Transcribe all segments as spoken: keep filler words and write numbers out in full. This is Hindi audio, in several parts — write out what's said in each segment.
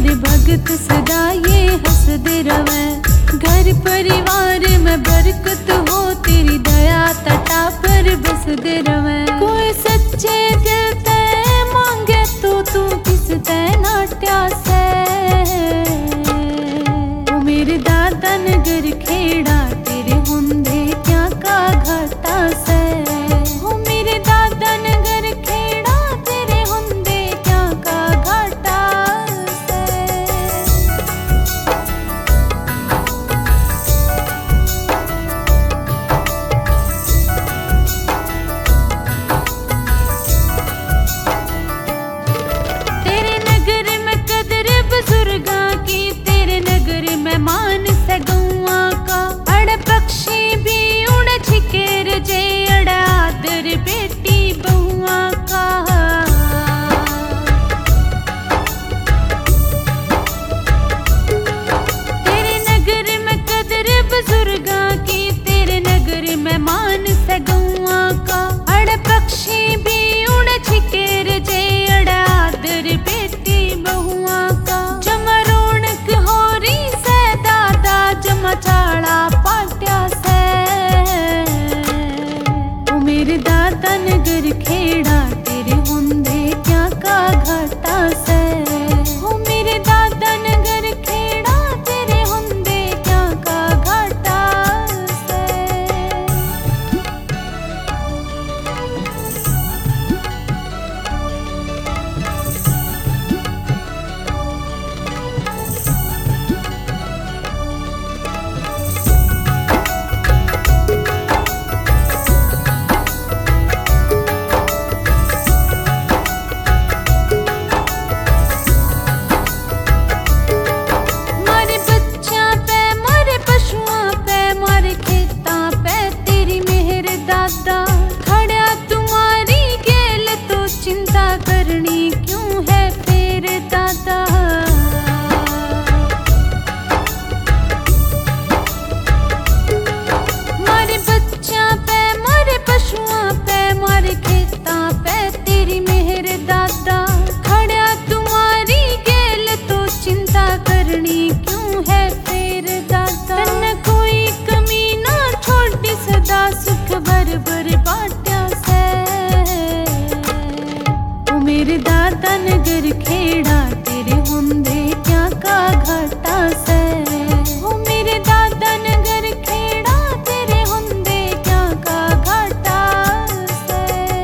तेरे भगत सदा ये हंसदे रवे। घर परिवार में बरकत हो, तेरी दया तटा पर बसदे रवे। कोई सच्चे दिल ते मांगे तो तू किस ते नाट्या से। ओ मेरे दादा नगर खेड़ा तेरे हुंदे क्या का घाटा से। ओ मेरे दादा नगर खेड़ा तेरे हुंदे क्या का घाटा से। तेरे नगर में कदर बुजुर्गा की, तेरे नगर में मान सगुआ का। अड़ पक्षी भी उड़ छिकेर जे, अड़ आदर बेटी बहुआ का। तेरे नगर में कदर बुजुर्गा की, तेरे नगर में मान सगुआ का। अड़ पक्षी भी उड़ छिकेर जे, अड़ आदर बेटी बहुआ का। जमा रौनक हो री से दादा, जमा चाड़ा पाट्या से। ओ मेरे दादा नगर खेड़ा तेरे हुंदे क्या का घाटा से। ओ मेरे दादा नगर खेड़ा तेरे हुंदे क्या का घाटा से। मारे बच्चा पे, मारे पशुआं पे, मारे खेतां पे तेरी मेहर दादा। खड़ा तुम्हारी गेल तो चिंता करनी क्यों है फिर दादा। मारे बच्चा पे, मारे पशुआं पे, मारे खेतां पे तेरी मेहर दादा। खड़ा तुम्हारी गेल तो चिंता करनी क्यों है फिर दादा। तन कोई कमी ना छोड़ी, सदा सुख भर भर बाट्या से। ओ मेरे दादा नगर खेड़ा तेरे हुंदे क्या का घाटा से। ओ मेरे दादा नगर खेड़ा तेरे हुंदे क्या का घाटा से।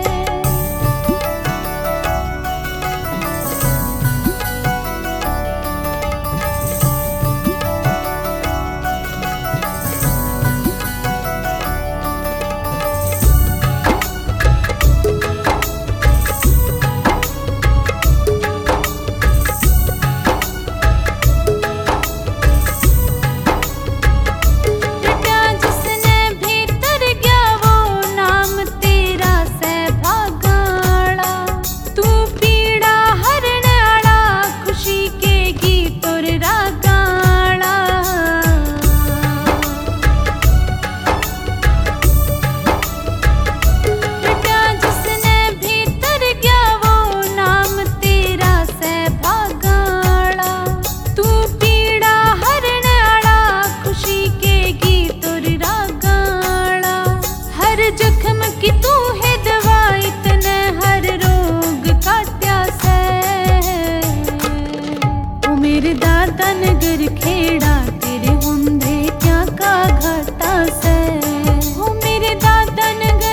रटा जिसने भीतर गया वो नाम तेरा से भागाड़ा। तू पीड़ा हरण आड़ा, खुशी के गीत और रागाड़ा। रटा जिसने भीतर गया वो नाम तेरा से भागाड़ा। तू पीड़ा हरण आड़ा, खुशी के गीत और रागाड़ा। हर जख्म की तू है दवाई, तने हर रोग काट्या से। ओ मेरे दादा नगर खेड़ा तेरे हुंदे क्या का घाटा से। ओ मेरे दादा नगर